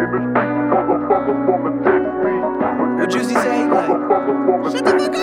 What Juicy say? Like, shut the fuck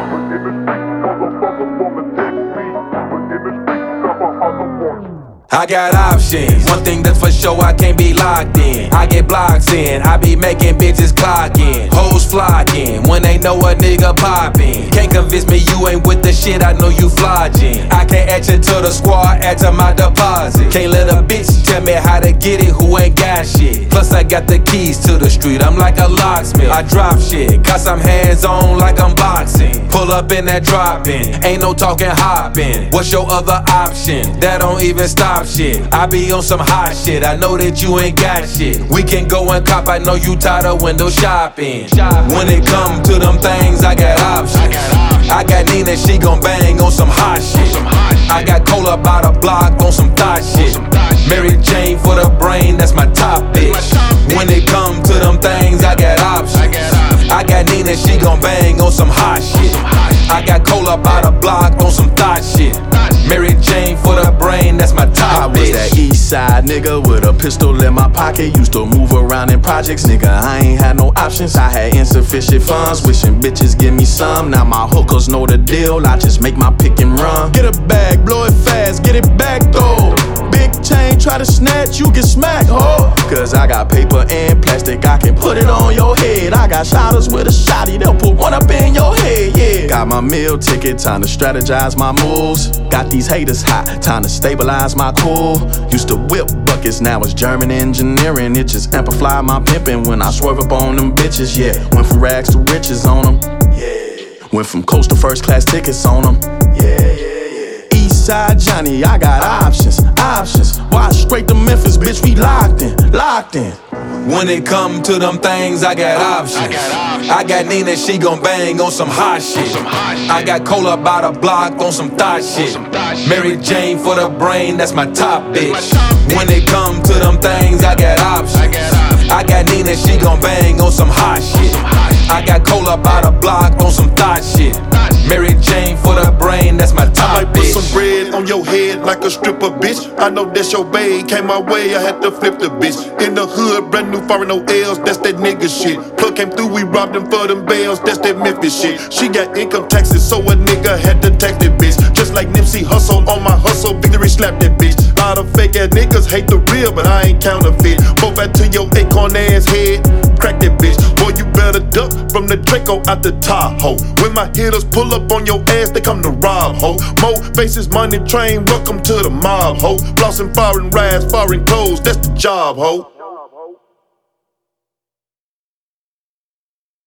up! I got options, one thing that's for sure, I can't be locked in. I get blocks in, I be making bitches clocking. Hoes flocking, when they know a nigga poppin'. Can't convince me you ain't with the shit, I know you flogging. I can't add you to the squad, add to my deposit. Can't let a bitch tell me how to get it who ain't got shit. Plus I got the keys to the street, I'm like a locksmith. I drop shit, cause I'm hands on like I'm boxing. Pull up in that drop-in, ain't no talking hopping. What's your other option? That don't even stop shit. I be on some hot shit, I know that you ain't got shit. We can go and cop, I know you tired of window shopping. When it come to them things, I got options. I got Nina, she gon' bang on some hot shit. I got Cola by the block on some thot shit. Mary Jane for the brain, that's my top bitch. When it come to them things, I got options. I got Nina, she gon' bang on some hot shit. I got Cola by the block on some thot shit. Mary Jane for the brain, that's my top bitch. I was that east side nigga with a pistol in my pocket. Used to move around in projects, nigga, I ain't had no options. I had insufficient funds, wishing bitches give me some. Now my hookers know the deal, I just make my pick and run. Get a bag, blow it fast, get it back though. Big chain, try to snatch, you get smacked, ho. Cause I got paper and plastic, I can put it on your head. I got shotters with a shotty, they'll put one up in your head, yeah. Got my meal ticket, time to strategize my moves. Got these haters hot, time to stabilize my cool. Used to whip buckets, now it's German engineering. It just amplified my pimping when I swerve up on them bitches, yeah. Went from rags to riches on them, yeah. Went from coast to first class tickets on them, yeah. Eastside Johnny, I got options. Why straight to Memphis, bitch, we locked in. When it come to them things, I got options. I got Nina, she gon' bang on some hot shit. I got Cola by the block on some thot shit. Mary Jane for the brain, that's my top bitch. When it come to them things, I got options. I got Nina, she gon' bang on some hot shit. I got Cola by the block on some thot shit. Mary Jane for the brain, that's my top I might bitch. put some bread on your head like a stripper, bitch. I know that's your bae, came my way, I had to flip the bitch. In the hood, brand new foreign no L's, that's that nigga shit. Plug came through, we robbed them for them bails, that's that Memphis shit. She got income taxes, so a nigga had to tax that bitch. Just like Nipsey Hussle on my hustle, Victory slapped that bitch. Lot of fake ass niggas hate the real, but I ain't counterfeit. Both out to your acorn ass head, crack that bitch. Boy, you better duck from the Draco out the Tahoe. When my hitters pull up on your ass, they come to rob, ho. More faces, money train, welcome to the mob, ho. Flossing foreign rides, foreign clothes, that's the job, ho.